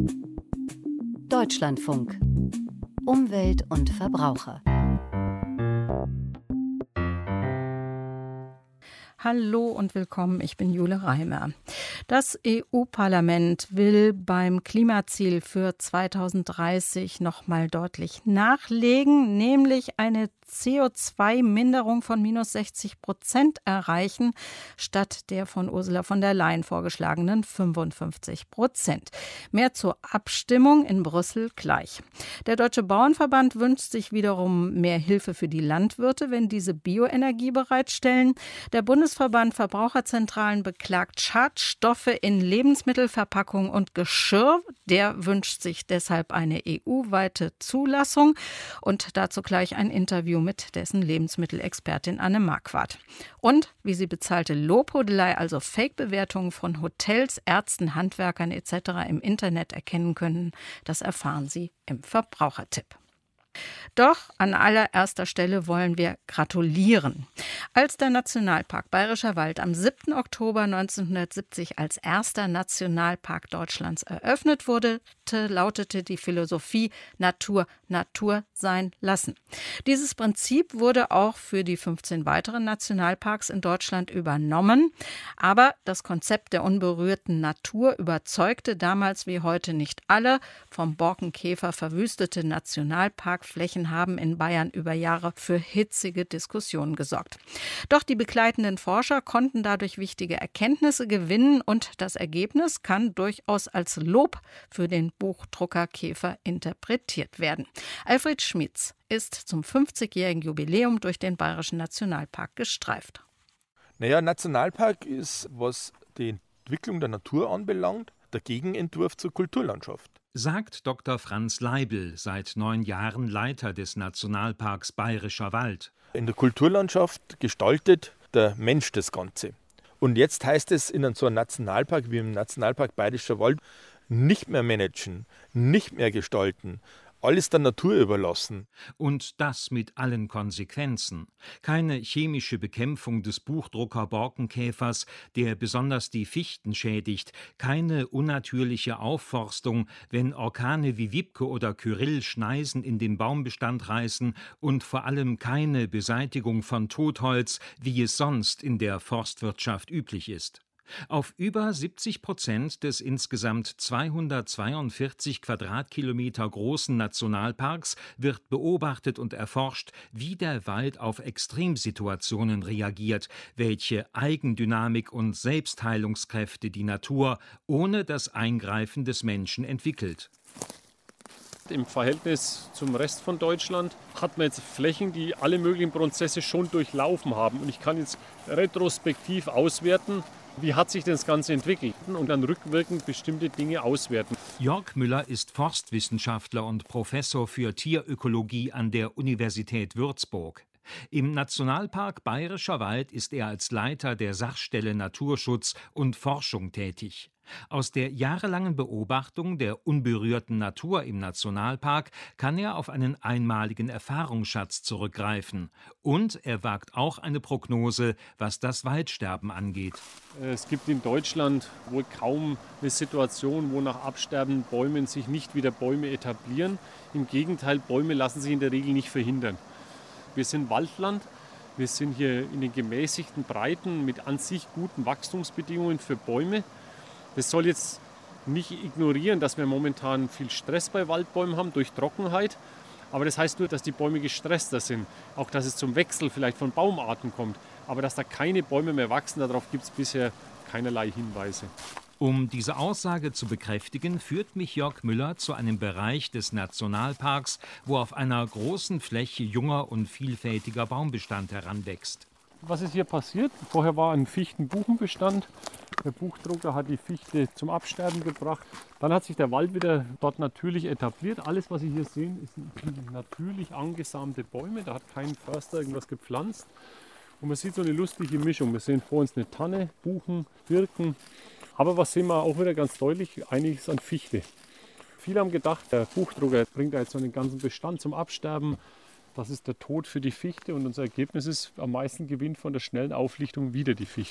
Deutschlandfunk. Umwelt und Verbraucher. Hallo und willkommen, ich bin Jule Reimer. Das EU-Parlament will beim Klimaziel für 2030 nochmal deutlich nachlegen, nämlich eine CO2-Minderung von -60% erreichen, statt der von Ursula von der Leyen vorgeschlagenen 55%. Mehr zur Abstimmung in Brüssel gleich. Der Deutsche Bauernverband wünscht sich wiederum mehr Hilfe für die Landwirte, wenn diese Bioenergie bereitstellen. Der Bundesverband Verbraucherzentralen beklagt Schadstoffe in Lebensmittelverpackungen und Geschirr. Der wünscht sich deshalb eine EU-weite Zulassung. Und dazu gleich ein Interview mit dessen Lebensmittelexpertin Anne Marquardt. Und wie sie bezahlte Lobhudelei, also Fake-Bewertungen von Hotels, Ärzten, Handwerkern etc. im Internet erkennen können, das erfahren Sie im Verbrauchertipp. Doch an allererster Stelle wollen wir gratulieren. Als der Nationalpark Bayerischer Wald am 7. Oktober 1970 als erster Nationalpark Deutschlands eröffnet wurde, lautete die Philosophie Natur, Natur sein lassen. Dieses Prinzip wurde auch für die 15 weiteren Nationalparks in Deutschland übernommen. Aber das Konzept der unberührten Natur überzeugte damals wie heute nicht alle. Vom Borkenkäfer verwüstete Nationalparkflächen haben in Bayern über Jahre für hitzige Diskussionen gesorgt. Doch die begleitenden Forscher konnten dadurch wichtige Erkenntnisse gewinnen und das Ergebnis kann durchaus als Lob für den Buchdrucker Käfer interpretiert werden. Alfred Schmitz ist zum 50-jährigen Jubiläum durch den Bayerischen Nationalpark gestreift. Naja, Nationalpark ist, was die Entwicklung der Natur anbelangt, der Gegenentwurf zur Kulturlandschaft. Sagt Dr. Franz Leibl, seit 9 Jahren Leiter des Nationalparks Bayerischer Wald. In der Kulturlandschaft gestaltet der Mensch das Ganze. Und jetzt heißt es in so einem Nationalpark wie im Nationalpark Bayerischer Wald nicht mehr managen, nicht mehr gestalten, alles der Natur überlassen. Und das mit allen Konsequenzen. Keine chemische Bekämpfung des Buchdrucker-Borkenkäfers, der besonders die Fichten schädigt. Keine unnatürliche Aufforstung, wenn Orkane wie Wiebke oder Kyrill Schneisen in den Baumbestand reißen. Und vor allem keine Beseitigung von Totholz, wie es sonst in der Forstwirtschaft üblich ist. Auf über 70% des insgesamt 242 Quadratkilometer großen Nationalparks wird beobachtet und erforscht, wie der Wald auf Extremsituationen reagiert, welche Eigendynamik und Selbstheilungskräfte die Natur ohne das Eingreifen des Menschen entwickelt. Im Verhältnis zum Rest von Deutschland hat man jetzt Flächen, die alle möglichen Prozesse schon durchlaufen haben. Und ich kann jetzt retrospektiv auswerten, wie hat sich das Ganze entwickelt und dann rückwirkend bestimmte Dinge auswerten. Jörg Müller ist Forstwissenschaftler und Professor für Tierökologie an der Universität Würzburg. Im Nationalpark Bayerischer Wald ist er als Leiter der Sachstelle Naturschutz und Forschung tätig. Aus der jahrelangen Beobachtung der unberührten Natur im Nationalpark kann er auf einen einmaligen Erfahrungsschatz zurückgreifen. Und er wagt auch eine Prognose, was das Waldsterben angeht. Es gibt in Deutschland wohl kaum eine Situation, wo nach absterbenden Bäumen sich nicht wieder Bäume etablieren. Im Gegenteil, Bäume lassen sich in der Regel nicht verhindern. Wir sind Waldland. Wir sind hier in den gemäßigten Breiten mit an sich guten Wachstumsbedingungen für Bäume. Das soll jetzt nicht ignorieren, dass wir momentan viel Stress bei Waldbäumen haben durch Trockenheit. Aber das heißt nur, dass die Bäume gestresster sind. Auch, dass es zum Wechsel vielleicht von Baumarten kommt. Aber dass da keine Bäume mehr wachsen, darauf gibt es bisher keinerlei Hinweise. Um diese Aussage zu bekräftigen, führt mich Jörg Müller zu einem Bereich des Nationalparks, wo auf einer großen Fläche junger und vielfältiger Baumbestand heranwächst. Was ist hier passiert? Vorher war ein Fichten-Buchenbestand. Der Buchdrucker hat die Fichte zum Absterben gebracht. Dann hat sich der Wald wieder dort natürlich etabliert. Alles, was Sie hier sehen, sind natürlich angesamte Bäume. Da hat kein Förster irgendwas gepflanzt. Und man sieht so eine lustige Mischung. Wir sehen vor uns eine Tanne, Buchen, Birken. Aber was sehen wir auch wieder ganz deutlich? Einiges an Fichte. Viele haben gedacht, der Buchdrucker bringt da jetzt so einen ganzen Bestand zum Absterben. Das ist der Tod für die Fichte und unser Ergebnis ist, am meisten gewinnt von der schnellen Auflichtung wieder die Fichte.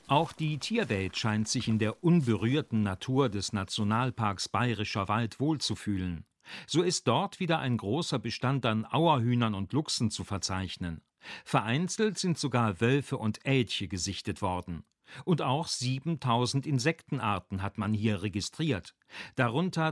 Auch die Tierwelt scheint sich in der unberührten Natur des Nationalparks Bayerischer Wald wohlzufühlen. So ist dort wieder ein großer Bestand an Auerhühnern und Luchsen zu verzeichnen. Vereinzelt sind sogar Wölfe und Elche gesichtet worden. Und auch 7.000 Insektenarten hat man hier registriert. Darunter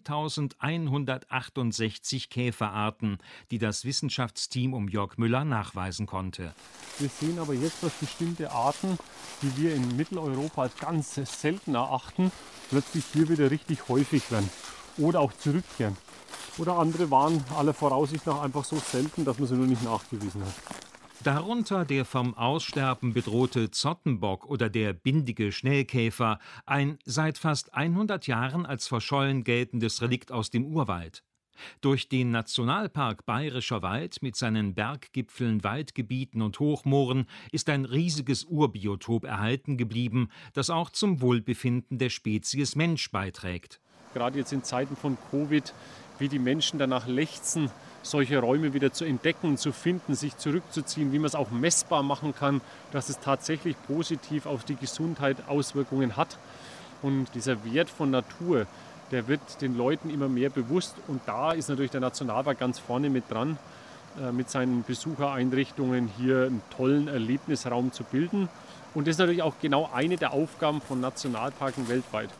2.168 Käferarten, die das Wissenschaftsteam um Jörg Müller nachweisen konnte. Wir sehen aber jetzt, dass bestimmte Arten, die wir in Mitteleuropa als ganz selten erachten, plötzlich hier wieder richtig häufig werden oder auch zurückkehren. Oder andere waren aller Voraussicht nach einfach so selten, dass man sie nur nicht nachgewiesen hat. Darunter der vom Aussterben bedrohte Zottenbock oder der bindige Schnellkäfer, ein seit fast 100 Jahren als verschollen geltendes Relikt aus dem Urwald. Durch den Nationalpark Bayerischer Wald mit seinen Berggipfeln, Waldgebieten und Hochmooren ist ein riesiges Urbiotop erhalten geblieben, das auch zum Wohlbefinden der Spezies Mensch beiträgt. Gerade jetzt in Zeiten von Covid, wie die Menschen danach lechzen, solche Räume wieder zu entdecken, zu finden, sich zurückzuziehen, wie man es auch messbar machen kann, dass es tatsächlich positiv auf die Gesundheit Auswirkungen hat. Und dieser Wert von Natur, der wird den Leuten immer mehr bewusst. Und da ist natürlich der Nationalpark ganz vorne mit dran, mit seinen Besuchereinrichtungen hier einen tollen Erlebnisraum zu bilden. Und das ist natürlich auch genau eine der Aufgaben von Nationalparken weltweit.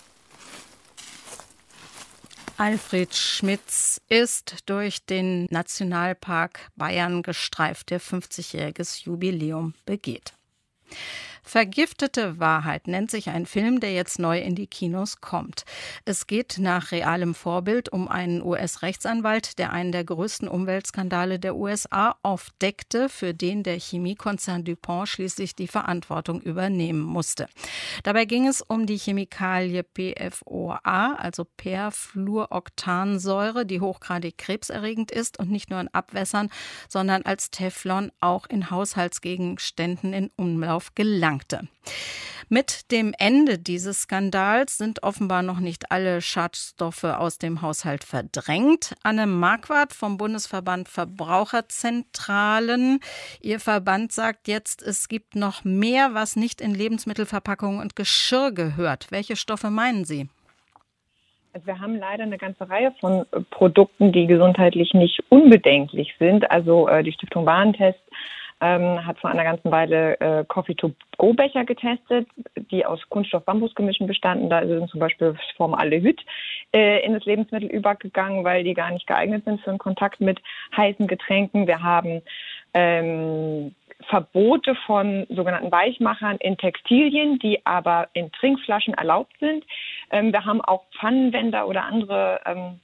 Alfred Schmitz ist durch den Nationalpark Bayern gestreift, der 50-jähriges Jubiläum begeht. Vergiftete Wahrheit nennt sich ein Film, der jetzt neu in die Kinos kommt. Es geht nach realem Vorbild um einen US-Rechtsanwalt, der einen der größten Umweltskandale der USA aufdeckte, für den der Chemiekonzern DuPont schließlich die Verantwortung übernehmen musste. Dabei ging es um die Chemikalie PFOA, also Perfluoroktansäure, die hochgradig krebserregend ist und nicht nur in Abwässern, sondern als Teflon auch in Haushaltsgegenständen in Umlauf gelangte. Mit dem Ende dieses Skandals sind offenbar noch nicht alle Schadstoffe aus dem Haushalt verdrängt. Anne Marquardt vom Bundesverband Verbraucherzentralen. Ihr Verband sagt jetzt, es gibt noch mehr, was nicht in Lebensmittelverpackungen und Geschirr gehört. Welche Stoffe meinen Sie? Also wir haben leider eine ganze Reihe von Produkten, die gesundheitlich nicht unbedenklich sind. Also die Stiftung Warentest hat vor einer ganzen Weile Coffee-to-go-Becher getestet, die aus Kunststoff-Bambusgemischen bestanden. Da sind zum Beispiel Formaldehyd in das Lebensmittel übergegangen, weil die gar nicht geeignet sind für einen Kontakt mit heißen Getränken. Wir haben Verbote von sogenannten Weichmachern in Textilien, die aber in Trinkflaschen erlaubt sind. Wir haben auch Pfannenwender oder andere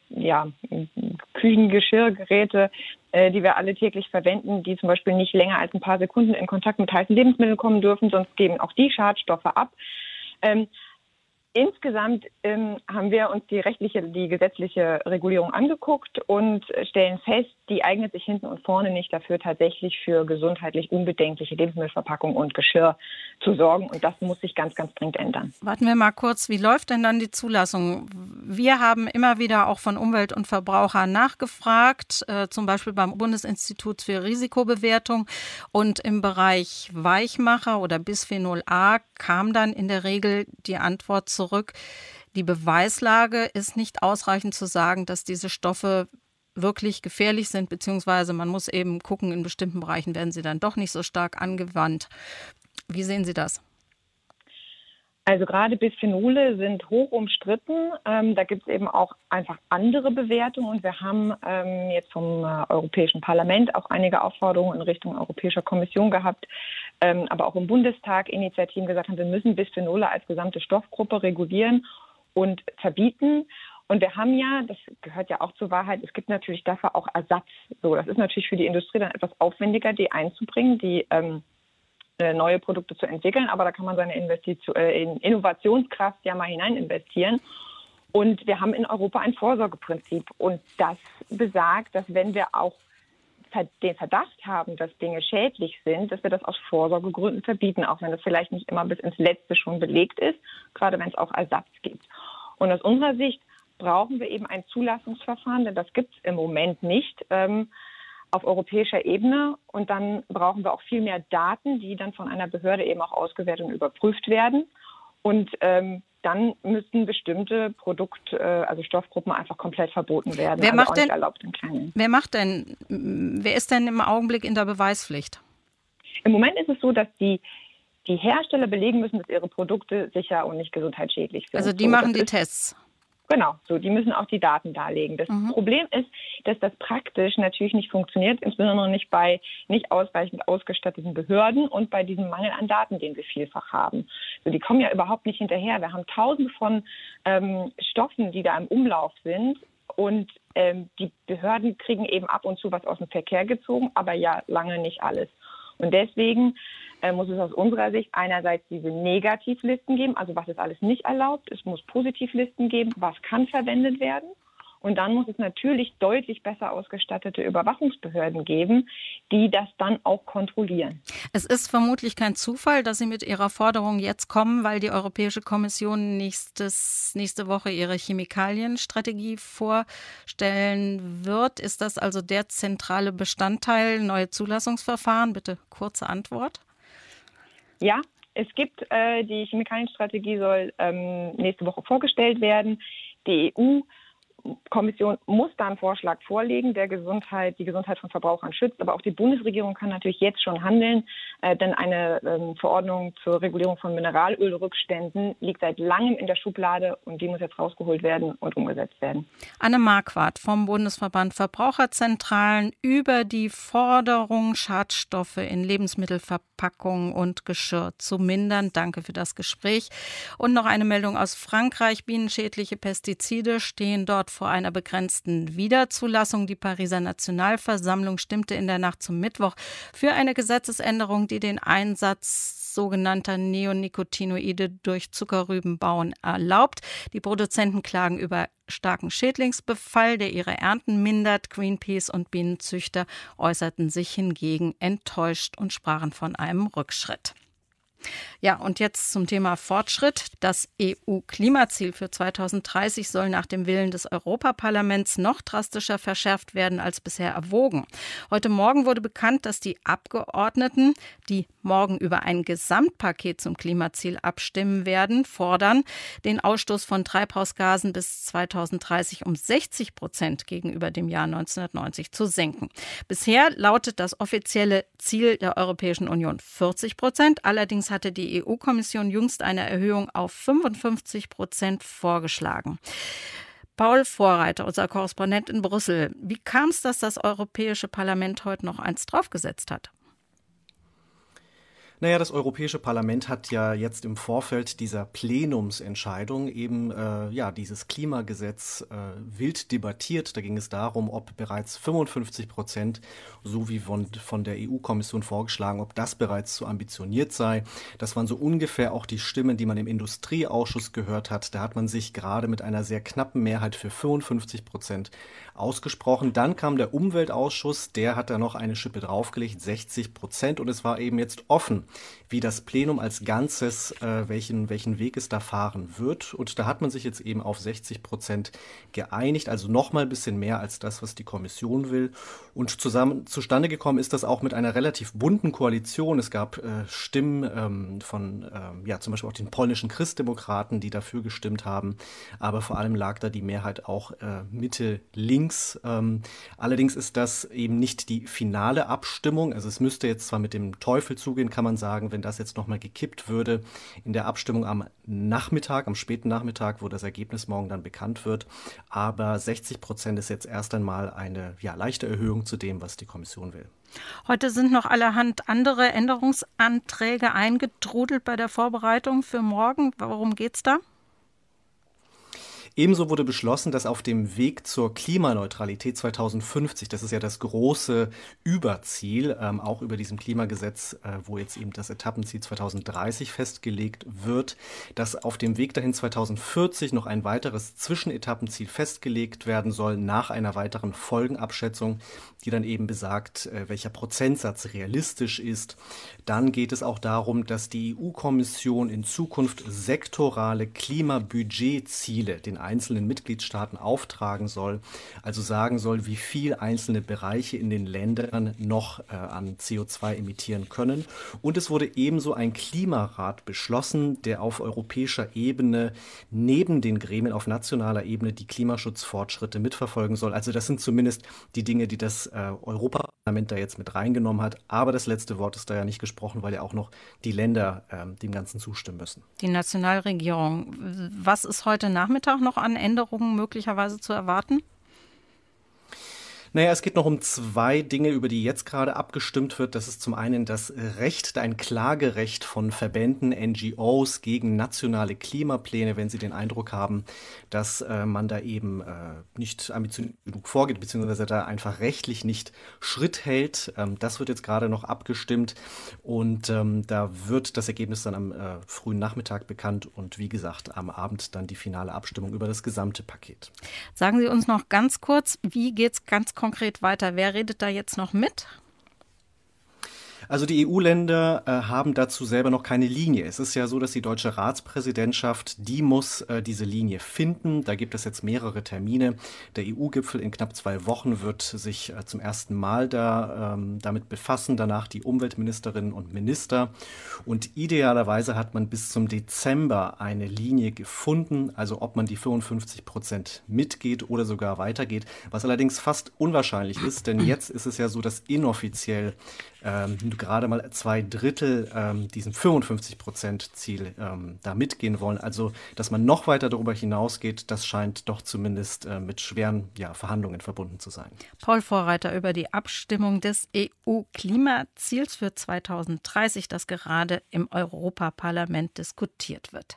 Küchengeschirrgeräte, die wir alle täglich verwenden, die zum Beispiel nicht länger als ein paar Sekunden in Kontakt mit heißen Lebensmitteln kommen dürfen, sonst geben auch die Schadstoffe ab. Insgesamt haben wir uns die gesetzliche Regulierung angeguckt und stellen fest, die eignet sich hinten und vorne nicht dafür, tatsächlich für gesundheitlich unbedenkliche Lebensmittelverpackungen und Geschirr zu sorgen. Und das muss sich ganz, ganz dringend ändern. Warten wir mal kurz, wie läuft denn dann die Zulassung? Wir haben immer wieder auch von Umwelt- und Verbrauchern nachgefragt, zum Beispiel beim Bundesinstitut für Risikobewertung. Und im Bereich Weichmacher oder Bisphenol A kam dann in der Regel die Antwort zurück, die Beweislage ist nicht ausreichend zu sagen, dass diese Stoffe wirklich gefährlich sind, beziehungsweise man muss eben gucken, in bestimmten Bereichen werden sie dann doch nicht so stark angewandt. Wie sehen Sie das? Also gerade Bisphenole sind hoch umstritten. Da gibt es eben auch einfach andere Bewertungen. Und wir haben jetzt vom Europäischen Parlament auch einige Aufforderungen in Richtung Europäischer Kommission gehabt, aber auch im Bundestag Initiativen gesagt haben, wir müssen Bisphenole als gesamte Stoffgruppe regulieren und verbieten. Und wir haben ja, das gehört ja auch zur Wahrheit, es gibt natürlich dafür auch Ersatz. So, das ist natürlich für die Industrie dann etwas aufwendiger, die einzubringen, die neue Produkte zu entwickeln, aber da kann man seine Innovationskraft ja mal hinein investieren. Und wir haben in Europa ein Vorsorgeprinzip und das besagt, dass wenn wir auch den Verdacht haben, dass Dinge schädlich sind, dass wir das aus Vorsorgegründen verbieten, auch wenn das vielleicht nicht immer bis ins Letzte schon belegt ist, gerade wenn es auch Ersatz gibt. Und aus unserer Sicht brauchen wir eben ein Zulassungsverfahren, denn das gibt es im Moment nicht. auf europäischer Ebene. Und dann brauchen wir auch viel mehr Daten, die dann von einer Behörde eben auch ausgewertet und überprüft werden. Und dann müssten bestimmte also Stoffgruppen einfach komplett verboten werden. Wer macht denn, erlaubt in kleinen. Wer ist denn im Augenblick in der Beweispflicht? Im Moment ist es so, dass die Hersteller belegen müssen, dass ihre Produkte sicher und nicht gesundheitsschädlich sind. Also die machen die Tests. Genau, so, die müssen auch die Daten darlegen. Das Problem ist, dass das praktisch natürlich nicht funktioniert, insbesondere nicht bei nicht ausreichend ausgestatteten Behörden und bei diesem Mangel an Daten, den wir vielfach haben. So, die kommen ja überhaupt nicht hinterher. Wir haben Tausende von Stoffen, die da im Umlauf sind, und die Behörden kriegen eben ab und zu was aus dem Verkehr gezogen, aber ja lange nicht alles. Und deswegen muss es aus unserer Sicht einerseits diese Negativlisten geben, also was ist alles nicht erlaubt. Es muss Positivlisten geben, was kann verwendet werden. Und dann muss es natürlich deutlich besser ausgestattete Überwachungsbehörden geben, die das dann auch kontrollieren. Es ist vermutlich kein Zufall, dass Sie mit Ihrer Forderung jetzt kommen, weil die Europäische Kommission nächste Woche ihre Chemikalienstrategie vorstellen wird. Ist das also der zentrale Bestandteil, neue Zulassungsverfahren? Bitte kurze Antwort. Ja, es gibt die Chemikalienstrategie soll nächste Woche vorgestellt werden. Die EU-Kommission muss da einen Vorschlag vorlegen, der die Gesundheit von Verbrauchern schützt. Aber auch die Bundesregierung kann natürlich jetzt schon handeln, denn eine Verordnung zur Regulierung von Mineralölrückständen liegt seit langem in der Schublade und die muss jetzt rausgeholt werden und umgesetzt werden. Anne Marquardt vom Bundesverband Verbraucherzentralen über die Forderung, Schadstoffe in Lebensmittelverpackungen und Geschirr zu mindern. Danke für das Gespräch. Und noch eine Meldung aus Frankreich. Bienenschädliche Pestizide stehen dort vor einer begrenzten Wiederzulassung. Die Pariser Nationalversammlung stimmte in der Nacht zum Mittwoch für eine Gesetzesänderung, die den Einsatz sogenannter Neonicotinoide durch Zuckerrübenbauen erlaubt. Die Produzenten klagen über starken Schädlingsbefall, der ihre Ernten mindert. Greenpeace und Bienenzüchter äußerten sich hingegen enttäuscht und sprachen von einem Rückschritt. Ja, und jetzt zum Thema Fortschritt. Das EU-Klimaziel für 2030 soll nach dem Willen des Europaparlaments noch drastischer verschärft werden als bisher erwogen. Heute Morgen wurde bekannt, dass die Abgeordneten, die morgen über ein Gesamtpaket zum Klimaziel abstimmen werden, fordern, den Ausstoß von Treibhausgasen bis 2030 um 60% gegenüber dem Jahr 1990 zu senken. Bisher lautet das offizielle Ziel der Europäischen Union 40%. Allerdings hatte die EU-Kommission jüngst eine Erhöhung auf 55% vorgeschlagen. Paul Vorreiter, unser Korrespondent in Brüssel. Wie kam es, dass das Europäische Parlament heute noch eins draufgesetzt hat? Naja, das Europäische Parlament hat ja jetzt im Vorfeld dieser Plenumsentscheidung eben dieses Klimagesetz wild debattiert. Da ging es darum, ob bereits 55%, so wie von der EU-Kommission vorgeschlagen, ob das bereits zu ambitioniert sei. Das waren so ungefähr auch die Stimmen, die man im Industrieausschuss gehört hat. Da hat man sich gerade mit einer sehr knappen Mehrheit für 55% ausgesprochen. Dann kam der Umweltausschuss, der hat da noch eine Schippe draufgelegt, 60%. Und es war eben jetzt offen, wie das Plenum als Ganzes, welchen Weg es da fahren wird. Und da hat man sich jetzt eben auf 60% geeinigt, also nochmal ein bisschen mehr als das, was die Kommission will. Und zustande gekommen ist das auch mit einer relativ bunten Koalition. Es gab Stimmen von zum Beispiel auch den polnischen Christdemokraten, die dafür gestimmt haben. Aber vor allem lag da die Mehrheit auch Mitte-links. Allerdings ist das eben nicht die finale Abstimmung. Also es müsste jetzt zwar mit dem Teufel zugehen, kann man sagen, wenn das jetzt nochmal gekippt würde in der Abstimmung am späten Nachmittag, wo das Ergebnis morgen dann bekannt wird. Aber 60% ist jetzt erst einmal eine leichte Erhöhung zu dem, was die Kommission will. Heute sind noch allerhand andere Änderungsanträge eingetrudelt bei der Vorbereitung für morgen. Worum geht's da? Ebenso wurde beschlossen, dass auf dem Weg zur Klimaneutralität 2050, das ist ja das große Überziel, auch über diesem Klimagesetz, wo jetzt eben das Etappenziel 2030 festgelegt wird, dass auf dem Weg dahin 2040 noch ein weiteres Zwischenetappenziel festgelegt werden soll, nach einer weiteren Folgenabschätzung, die dann eben besagt, welcher Prozentsatz realistisch ist. Dann geht es auch darum, dass die EU-Kommission in Zukunft sektorale Klimabudgetziele den einzelnen Mitgliedstaaten auftragen soll, also sagen soll, wie viel einzelne Bereiche in den Ländern noch an CO2 emittieren können. Und es wurde ebenso ein Klimarat beschlossen, der auf europäischer Ebene neben den Gremien auf nationaler Ebene die Klimaschutzfortschritte mitverfolgen soll. Also das sind zumindest die Dinge, die das Europaparlament da jetzt mit reingenommen hat. Aber das letzte Wort ist da ja nicht gesprochen, weil ja auch noch die Länder dem Ganzen zustimmen müssen. Die Nationalregierung. Was ist heute Nachmittag noch an Änderungen möglicherweise zu erwarten? Naja, es geht noch um 2 Dinge, über die jetzt gerade abgestimmt wird. Das ist zum einen das Recht, ein Klagerecht von Verbänden, NGOs gegen nationale Klimapläne, wenn sie den Eindruck haben, dass man da eben nicht ambitioniert genug vorgeht, beziehungsweise da einfach rechtlich nicht Schritt hält. Das wird jetzt gerade noch abgestimmt und da wird das Ergebnis dann am frühen Nachmittag bekannt und wie gesagt am Abend dann die finale Abstimmung über das gesamte Paket. Sagen Sie uns noch ganz kurz, wie geht es ganz konkret weiter? Wer redet da jetzt noch mit? Also die EU-Länder haben dazu selber noch keine Linie. Es ist ja so, dass die deutsche Ratspräsidentschaft, die muss diese Linie finden. Da gibt es jetzt mehrere Termine. Der EU-Gipfel in knapp 2 Wochen wird sich zum ersten Mal damit befassen. Danach die Umweltministerinnen und Minister. Und idealerweise hat man bis zum Dezember eine Linie gefunden. Also ob man die 55% mitgeht oder sogar weitergeht. Was allerdings fast unwahrscheinlich ist, denn jetzt ist es ja so, dass inoffiziell gerade mal 2/3 diesem 55%-Ziel da mitgehen wollen. Also, dass man noch weiter darüber hinausgeht, das scheint doch zumindest mit schweren Verhandlungen verbunden zu sein. Paul Vorreiter über die Abstimmung des EU-Klimaziels für 2030, das gerade im Europaparlament diskutiert wird.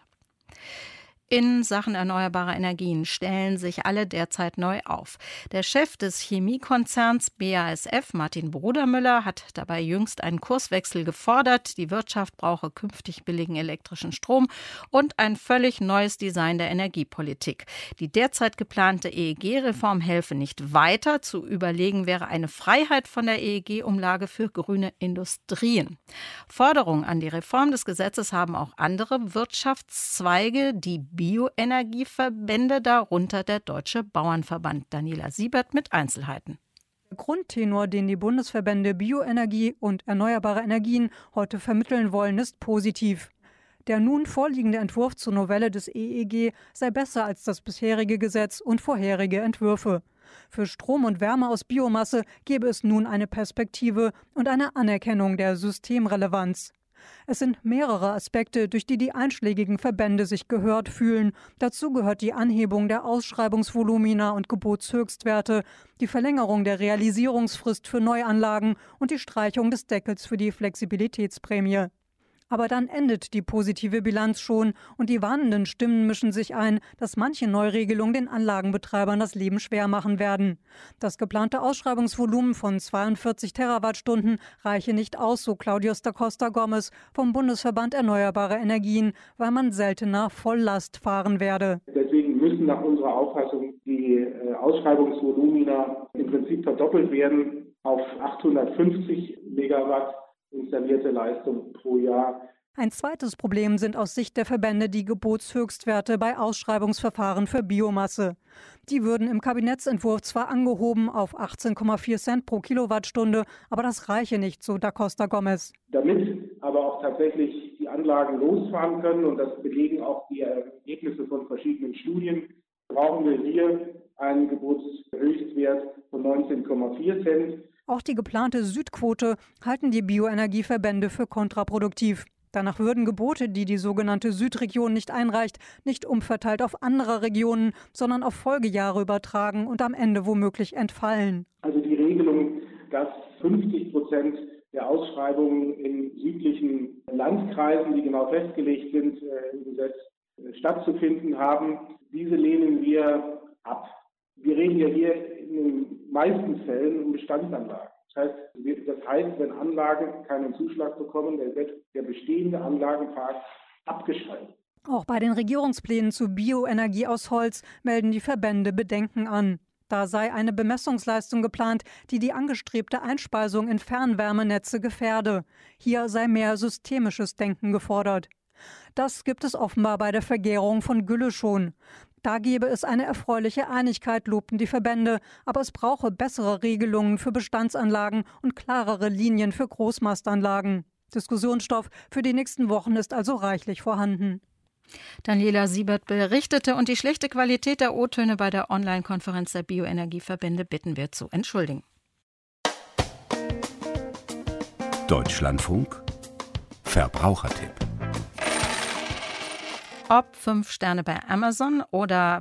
In Sachen erneuerbarer Energien stellen sich alle derzeit neu auf. Der Chef des Chemiekonzerns BASF, Martin Brudermüller, hat dabei jüngst einen Kurswechsel gefordert. Die Wirtschaft brauche künftig billigen elektrischen Strom und ein völlig neues Design der Energiepolitik. Die derzeit geplante EEG-Reform helfe nicht weiter. Zu überlegen wäre eine Freiheit von der EEG-Umlage für grüne Industrien. Forderungen an die Reform des Gesetzes haben auch andere Wirtschaftszweige, die Bioenergieverbände, darunter der Deutsche Bauernverband. Daniela Siebert mit Einzelheiten. Der Grundtenor, den die Bundesverbände Bioenergie und erneuerbare Energien heute vermitteln wollen, ist positiv. Der nun vorliegende Entwurf zur Novelle des EEG sei besser als das bisherige Gesetz und vorherige Entwürfe. Für Strom und Wärme aus Biomasse gebe es nun eine Perspektive und eine Anerkennung der Systemrelevanz. Es sind mehrere Aspekte, durch die die einschlägigen Verbände sich gehört fühlen. Dazu gehört die Anhebung der Ausschreibungsvolumina und Gebotshöchstwerte, die Verlängerung der Realisierungsfrist für Neuanlagen und die Streichung des Deckels für die Flexibilitätsprämie. Aber dann endet die positive Bilanz schon und die warnenden Stimmen mischen sich ein, dass manche Neuregelungen den Anlagenbetreibern das Leben schwer machen werden. Das geplante Ausschreibungsvolumen von 42 Terawattstunden reiche nicht aus, so Claudius da Costa Gomes vom Bundesverband Erneuerbare Energien, weil man seltener Volllast fahren werde. Deswegen müssen nach unserer Auffassung die Ausschreibungsvolumina im Prinzip verdoppelt werden auf 850 Megawatt. Installierte Leistung pro Jahr. Ein zweites Problem sind aus Sicht der Verbände die Gebotshöchstwerte bei Ausschreibungsverfahren für Biomasse. Die würden im Kabinettsentwurf zwar angehoben auf 18,4 Cent pro Kilowattstunde, aber das reiche nicht, so da Costa Gomes. Damit aber auch tatsächlich die Anlagen losfahren können, und das belegen auch die Ergebnisse von verschiedenen Studien, brauchen wir hier einen Gebotshöchstwert von 19,4 Cent. Auch die geplante Südquote halten die Bioenergieverbände für kontraproduktiv. Danach würden Gebote, die die sogenannte Südregion nicht einreicht, nicht umverteilt auf andere Regionen, sondern auf Folgejahre übertragen und am Ende womöglich entfallen. Also die Regelung, dass 50% der Ausschreibungen in südlichen Landkreisen, die genau festgelegt sind, im Gesetz stattzufinden haben, diese lehnen wir ab. Wir reden ja hier in den meisten Fällen um Bestandsanlagen. Das heißt, wenn Anlagen keinen Zuschlag bekommen, dann wird der bestehende Anlagenpark abgeschaltet. Auch bei den Regierungsplänen zu Bioenergie aus Holz melden die Verbände Bedenken an. Da sei eine Bemessungsleistung geplant, die die angestrebte Einspeisung in Fernwärmenetze gefährde. Hier sei mehr systemisches Denken gefordert. Das gibt es offenbar bei der Vergärung von Gülle schon. Da gebe es eine erfreuliche Einigkeit, lobten die Verbände. Aber es brauche bessere Regelungen für Bestandsanlagen und klarere Linien für Großmastanlagen. Diskussionsstoff für die nächsten Wochen ist also reichlich vorhanden. Daniela Siebert berichtete und die schlechte Qualität der O-Töne bei der Online-Konferenz der Bioenergieverbände bitten wir zu entschuldigen. Deutschlandfunk Verbrauchertipp. Ob 5 Sterne bei Amazon oder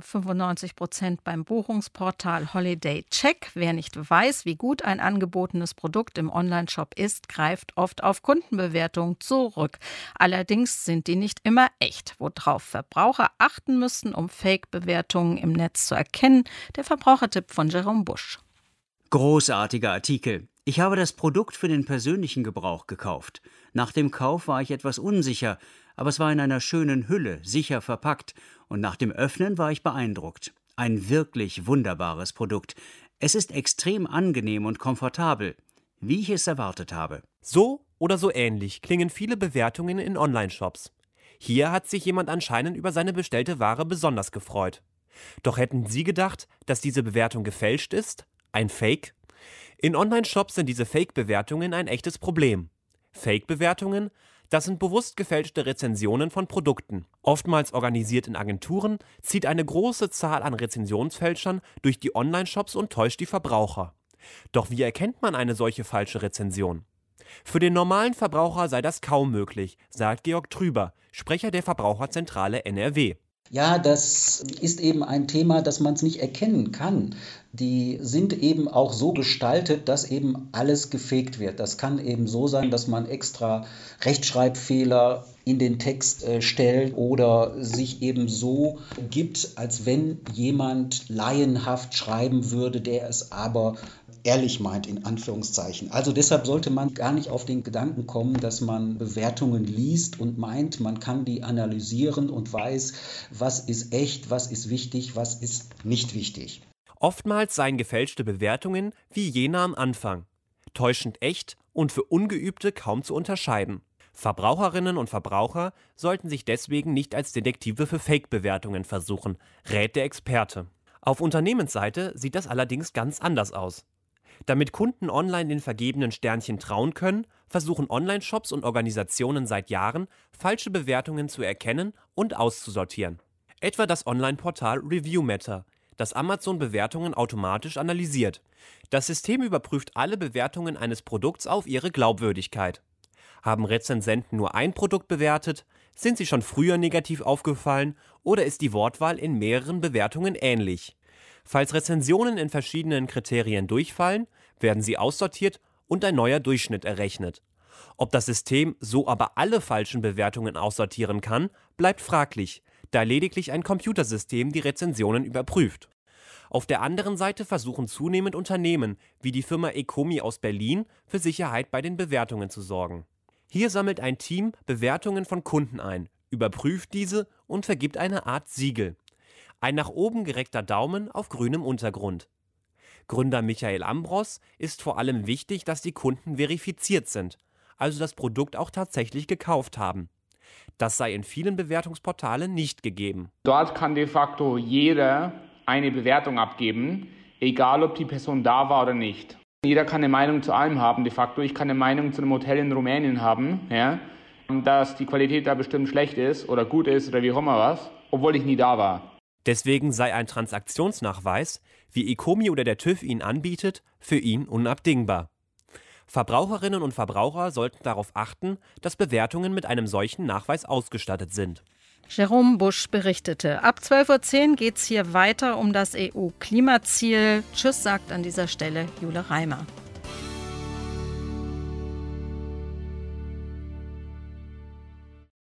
95% beim Buchungsportal Holiday Check. Wer nicht weiß, wie gut ein angebotenes Produkt im Onlineshop ist, greift oft auf Kundenbewertungen zurück. Allerdings sind die nicht immer echt. Worauf Verbraucher achten müssten, um Fake-Bewertungen im Netz zu erkennen. Der Verbrauchertipp von Jerome Busch. Großartiger Artikel. Ich habe das Produkt für den persönlichen Gebrauch gekauft. Nach dem Kauf war ich etwas unsicher, aber es war in einer schönen Hülle, sicher verpackt, und nach dem Öffnen war ich beeindruckt. Ein wirklich wunderbares Produkt. Es ist extrem angenehm und komfortabel, wie ich es erwartet habe. So oder so ähnlich klingen viele Bewertungen in Online-Shops. Hier hat sich jemand anscheinend über seine bestellte Ware besonders gefreut. Doch hätten Sie gedacht, dass diese Bewertung gefälscht ist? Ein Fake? In Online-Shops sind diese Fake-Bewertungen ein echtes Problem. Fake-Bewertungen? Das sind bewusst gefälschte Rezensionen von Produkten. Oftmals organisiert in Agenturen, zieht eine große Zahl an Rezensionsfälschern durch die Online-Shops und täuscht die Verbraucher. Doch wie erkennt man eine solche falsche Rezension? Für den normalen Verbraucher sei das kaum möglich, sagt Georg Trüber, Sprecher der Verbraucherzentrale NRW. Ja, das ist eben ein Thema, dass man es nicht erkennen kann. Die sind eben auch so gestaltet, dass eben alles gefaked wird. Das kann eben so sein, dass man extra Rechtschreibfehler in den Text stellt oder sich eben so gibt, als wenn jemand laienhaft schreiben würde, der es aber ehrlich meint, in Anführungszeichen. Also deshalb sollte man gar nicht auf den Gedanken kommen, dass man Bewertungen liest und meint, man kann die analysieren und weiß, was ist echt, was ist wichtig, was ist nicht wichtig. Oftmals seien gefälschte Bewertungen wie jene am Anfang. Täuschend echt und für Ungeübte kaum zu unterscheiden. Verbraucherinnen und Verbraucher sollten sich deswegen nicht als Detektive für Fake-Bewertungen versuchen, rät der Experte. Auf Unternehmensseite sieht das allerdings ganz anders aus. Damit Kunden online den vergebenen Sternchen trauen können, versuchen Online-Shops und Organisationen seit Jahren, falsche Bewertungen zu erkennen und auszusortieren. Etwa das Online-Portal ReviewMatter, das Amazon-Bewertungen automatisch analysiert. Das System überprüft alle Bewertungen eines Produkts auf ihre Glaubwürdigkeit. Haben Rezensenten nur ein Produkt bewertet? Sind sie schon früher negativ aufgefallen? Oder ist die Wortwahl in mehreren Bewertungen ähnlich? Falls Rezensionen in verschiedenen Kriterien durchfallen, werden sie aussortiert und ein neuer Durchschnitt errechnet. Ob das System so aber alle falschen Bewertungen aussortieren kann, bleibt fraglich, da lediglich ein Computersystem die Rezensionen überprüft. Auf der anderen Seite versuchen zunehmend Unternehmen, wie die Firma Ecomi aus Berlin, für Sicherheit bei den Bewertungen zu sorgen. Hier sammelt ein Team Bewertungen von Kunden ein, überprüft diese und vergibt eine Art Siegel. Ein nach oben gereckter Daumen auf grünem Untergrund. Gründer Michael Ambros ist vor allem wichtig, dass die Kunden verifiziert sind, also das Produkt auch tatsächlich gekauft haben. Das sei in vielen Bewertungsportalen nicht gegeben. Dort kann de facto jeder eine Bewertung abgeben, egal ob die Person da war oder nicht. Jeder kann eine Meinung zu allem haben, de facto. Ich kann eine Meinung zu einem Hotel in Rumänien haben, ja, dass die Qualität da bestimmt schlecht ist oder gut ist oder wie auch immer was, obwohl ich nie da war. Deswegen sei ein Transaktionsnachweis, wie Ecomi oder der TÜV ihn anbietet, für ihn unabdingbar. Verbraucherinnen und Verbraucher sollten darauf achten, dass Bewertungen mit einem solchen Nachweis ausgestattet sind. Jerome Busch berichtete. Ab 12.10 Uhr geht es hier weiter um das EU-Klimaziel. Tschüss, sagt an dieser Stelle Jule Reimer.